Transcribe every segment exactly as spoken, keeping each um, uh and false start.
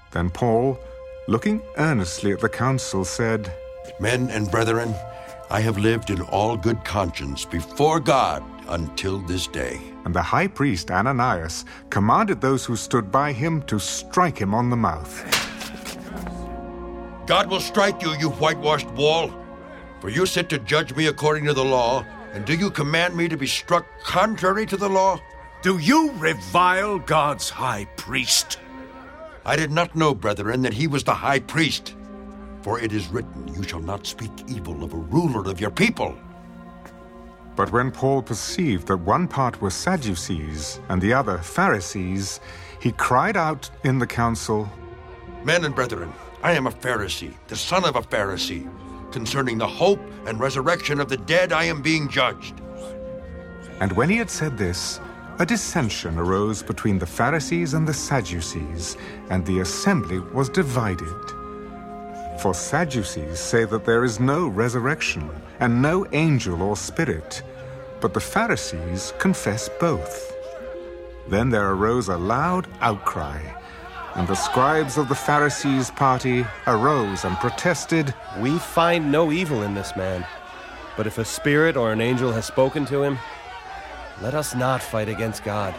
Then Paul, looking earnestly at the council, said, Men and brethren, I have lived in all good conscience before God until this day. And the high priest Ananias commanded those who stood by him to strike him on the mouth. God will strike you, you whitewashed wall. For you sit to judge me according to the law, and do you command me to be struck contrary to the law? Do you revile God's high priest? I did not know, brethren, that he was the high priest. For it is written, you shall not speak evil of a ruler of your people. But when Paul perceived that one part were Sadducees and the other Pharisees, he cried out in the council, Men and brethren, I am a Pharisee, the son of a Pharisee. Concerning the hope and resurrection of the dead, I am being judged. And when he had said this, a dissension arose between the Pharisees and the Sadducees, and the assembly was divided. For Sadducees say that there is no resurrection, and no angel or spirit, but the Pharisees confess both. Then there arose a loud outcry, and the scribes of the Pharisees' party arose and protested, We find no evil in this man, but if a spirit or an angel has spoken to him, let us not fight against God.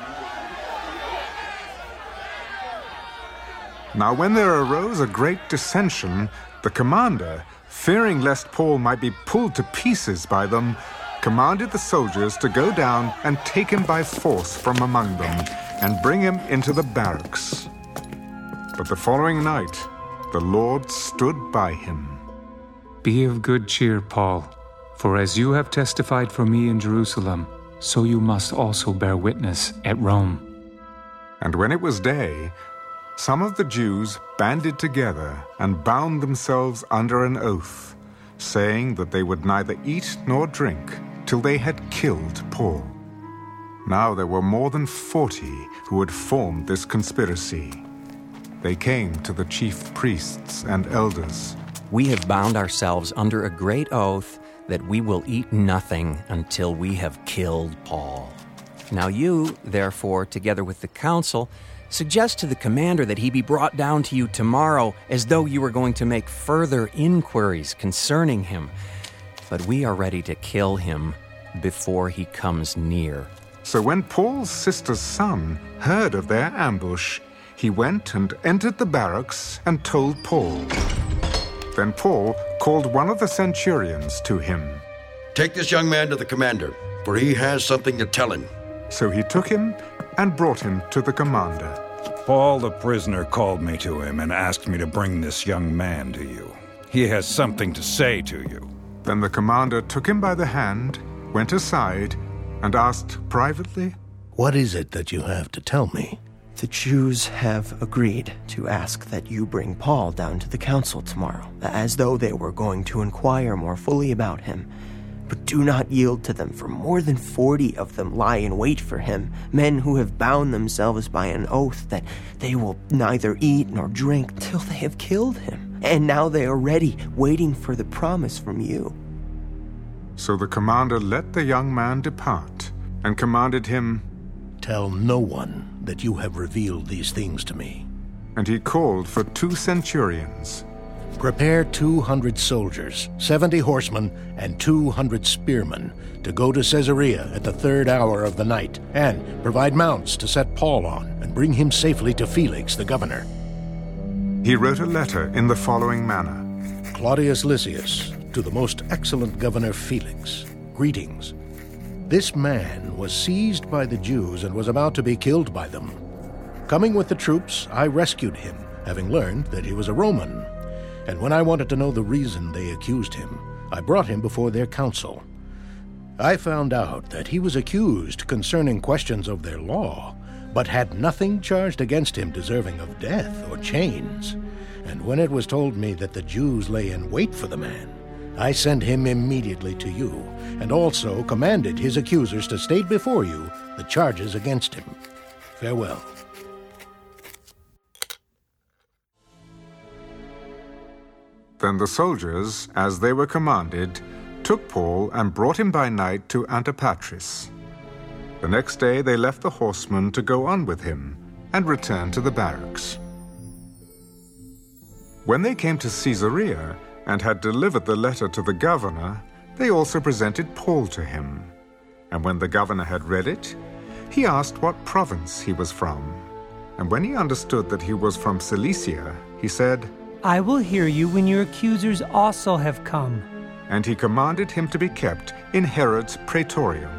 Now when there arose a great dissension, the commander, fearing lest Paul might be pulled to pieces by them, commanded the soldiers to go down and take him by force from among them, and bring him into the barracks. But the following night, the Lord stood by him. Be of good cheer, Paul, for as you have testified for me in Jerusalem, so you must also bear witness at Rome. And when it was day, some of the Jews banded together and bound themselves under an oath, saying that they would neither eat nor drink till they had killed Paul. Now there were more than forty who had formed this conspiracy. They came to the chief priests and elders. We have bound ourselves under a great oath that we will eat nothing until we have killed Paul. Now you, therefore, together with the council, suggest to the commander that he be brought down to you tomorrow, as though you were going to make further inquiries concerning him. But we are ready to kill him before he comes near. So when Paul's sister's son heard of their ambush, he went and entered the barracks and told Paul. Then Paul called one of the centurions to him. Take this young man to the commander, for he has something to tell him. So he took him and brought him to the commander. Paul the prisoner called me to him and asked me to bring this young man to you. He has something to say to you. Then the commander took him by the hand, went aside, and asked privately, What is it that you have to tell me? The Jews have agreed to ask that you bring Paul down to the council tomorrow, as though they were going to inquire more fully about him. But do not yield to them, for more than forty of them lie in wait for him, men who have bound themselves by an oath that they will neither eat nor drink till they have killed him. And now they are ready, waiting for the promise from you. So the commander let the young man depart, and commanded him, Tell no one that you have revealed these things to me. And he called for two centurions. Prepare two hundred soldiers, seventy horsemen, and two hundred spearmen to go to Caesarea at the third hour of the night, and provide mounts to set Paul on and bring him safely to Felix the governor. He wrote a letter in the following manner. Claudius Lysias, to the most excellent governor Felix, greetings. This man was seized by the Jews and was about to be killed by them. Coming with the troops, I rescued him, having learned that he was a Roman. And when I wanted to know the reason they accused him, I brought him before their council. I found out that he was accused concerning questions of their law, but had nothing charged against him deserving of death or chains. And when it was told me that the Jews lay in wait for the man, I sent him immediately to you, and also commanded his accusers to state before you the charges against him. Farewell. Then the soldiers, as they were commanded, took Paul and brought him by night to Antipatris. The next day they left the horsemen to go on with him, and returned to the barracks. When they came to Caesarea and had delivered the letter to the governor, they also presented Paul to him. And when the governor had read it, he asked what province he was from. And when he understood that he was from Cilicia, he said, I will hear you when your accusers also have come. And he commanded him to be kept in Herod's praetorium.